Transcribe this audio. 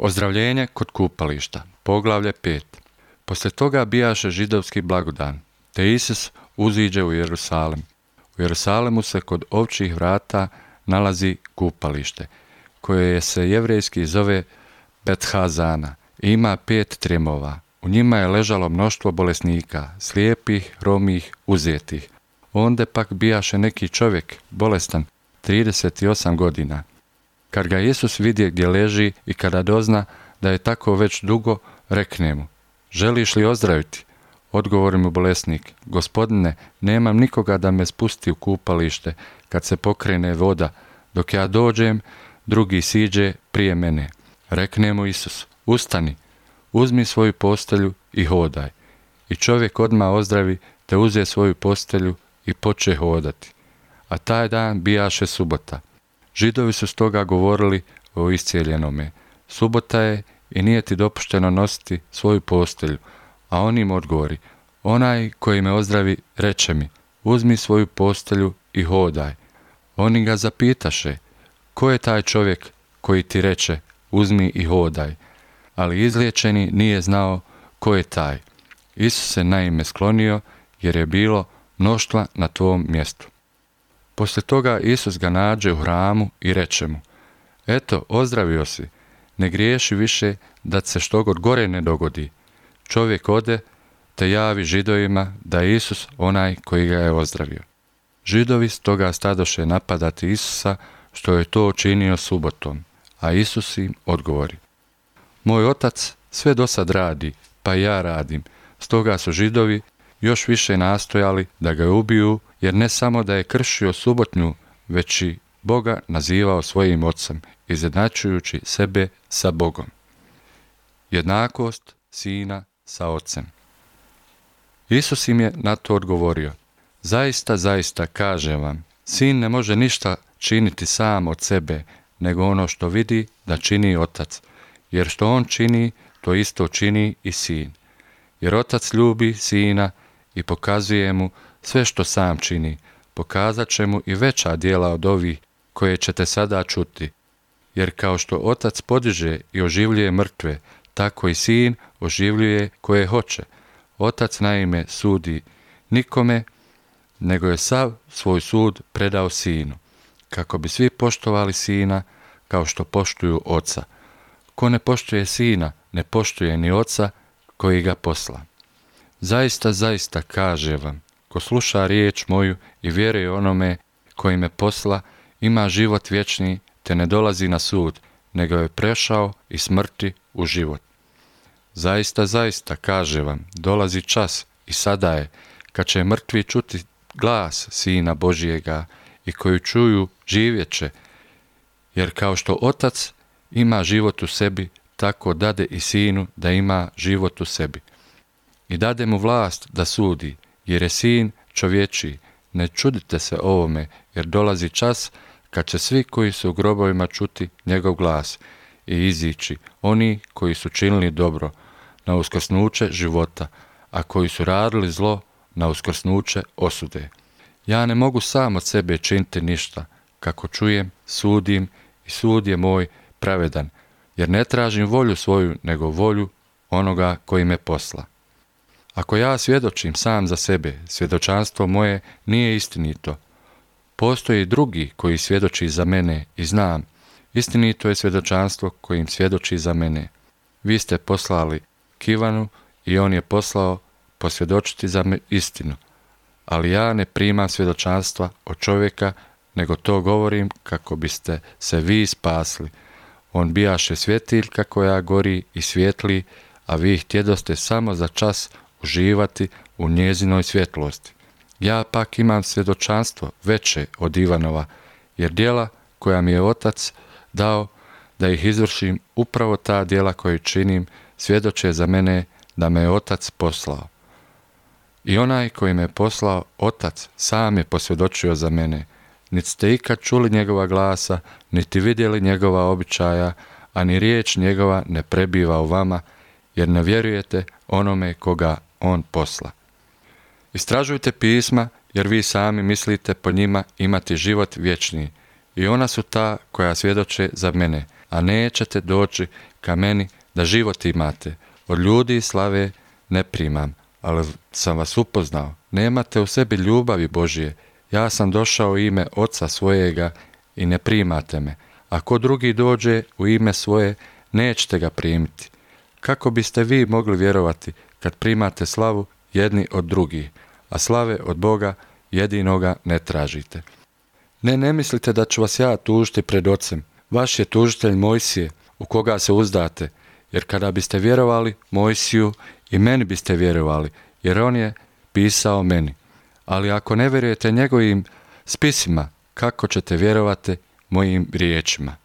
Ozdravljenje kod kupališta, poglavlje 5. Poslije toga bijaše židovski blagodan, te Isus uziđe u Jerusalim. U Jerusalemu se kod ovčjih vrata nalazi kupalište, koje se jevrejski zove Bethazana i ima 5 tremova. U njima je ležalo mnoštvo bolesnika, slijepih, romih, uzetih. Onda pak bijaše neki čovjek, bolestan, 38 godina. Kad ga Isus vidje gdje leži i kada dozna da je tako već dugo, rekne mu: želiš li ozdraviti? Odgovori mu bolesnik: Gospodine, nemam nikoga da me spusti u kupalište kad se pokrene voda. Dok ja dođem, drugi siđe prije mene. Rekne mu Isus: ustani, uzmi svoju postelju i hodaj. I čovjek odmah ozdravi, te uze svoju postelju i poče hodati. A taj dan bijaše subota. Židovi su stoga govorili o iscijeljenome: subota je i nije ti dopušteno nositi svoju postelju. A on im odgovori: onaj koji me ozdravi reče mi: uzmi svoju postelju i hodaj. Oni ga zapitaše: ko je taj čovjek koji ti reče: uzmi i hodaj? Ali izliječeni nije znao ko je taj. Isus se naime sklonio, jer je bilo mnoštva na tom mjestu. Poslije toga Isus ga nađe u hramu i reče mu: eto, ozdravio si, ne griješi više da se štogod gore ne dogodi. Čovjek ode, te javi Židovima da je Isus onaj koji ga je ozdravio. Židovi stoga stadoše napadati Isusa što je to učinio subotom, a Isus im odgovori: moj otac sve dosad radi, pa i ja radim. Stoga su Židovi još više nastojali da ga ubiju, jer ne samo da je kršio subotnju, već i Boga nazivao svojim ocem, izjednačujući sebe sa Bogom. Jednakost sina sa ocem. Isus im je na to odgovorio: zaista, zaista kažem vam, sin ne može ništa činiti sam od sebe, nego ono što vidi da čini otac, jer što on čini, to isto čini i sin. Jer otac ljubi sina i pokazuje mu sve što sam čini, pokazat će mu i veća djela od ovih koje ćete sada čuti. Jer kao što otac podiže i oživljuje mrtve, tako i sin oživljuje koje hoće. Otac naime sudi nikome, nego je sav svoj sud predao sinu, kako bi svi poštovali sina kao što poštuju oca. Ko ne poštuje sina, ne poštuje ni oca koji ga posla. Zaista, zaista kažem vam, ko sluša riječ moju i vjeruje onome koji me posla, ima život vječni, te ne dolazi na sud, nego je prešao iz smrti u život. Zaista, zaista kažem vam, dolazi čas i sada je, kad će mrtvi čuti glas Sina Božijega i koju čuju živjet će, jer kao što otac ima život u sebi, tako dade i sinu da ima život u sebi. I dade mu vlast da sudi, jer je sin čovječiji. Ne čudite se ovome, jer dolazi čas kad će svi koji su u grobovima čuti njegov glas i izići, oni koji su činili dobro, na uskrsnuće života, a koji su radili zlo, na uskrsnuće osude. Ja ne mogu sam od sebe činiti ništa, kako čujem, sudim i sud je moj pravedan, jer ne tražim volju svoju, nego volju onoga koji me posla. Ako ja svjedočim sam za sebe, svjedočanstvo moje nije istinito. Postoji i drugi koji svjedoči za mene i znam, istinito je svjedočanstvo kojim svjedoči za mene. Vi ste poslali Kivanu i on je poslao posvjedočiti za istinu, ali ja ne primam svjedočanstva od čovjeka, nego to govorim kako biste se vi spasli. On bijaše svjetiljka koja gori i svijetli, a vi htjedoste samo za čas uživati u njezinoj svjetlosti. Ja pak imam svjedočanstvo veće od Ivanova, jer djela koja mi je otac dao da ih izvršim, upravo ta djela koju činim, svjedoče za mene da me je otac poslao. I onaj koji me je poslao, otac, sam je posvjedočio za mene. Niti ste ikad čuli njegova glasa, niti vidjeli njegova običaja, a ni riječ njegova ne prebiva u vama, jer ne vjerujete onome koga on posla. Istražujte pisma, jer vi sami mislite po njima imati život vječni, i ona su ta koja svjedoče za mene, a nećete doći ka meni da život imate. Od ljudi slave ne primam, ali sam vas upoznao. Nemate u sebi ljubavi Božje. Ja sam došao u ime Oca svojega i ne primate me. Ako drugi dođe u ime svoje, nećete ga primiti. Kako biste vi mogli vjerovati kad primate slavu jedni od drugih, a slave od Boga jedinoga ne tražite? Ne mislite da ću vas ja tužiti pred Ocem. Vaš je tužitelj Mojsije, u koga se uzdate, jer kada biste vjerovali Mojsiju, i meni biste vjerovali, jer on je pisao meni. Ali ako ne vjerujete njegovim spisima, kako ćete vjerovati mojim riječima?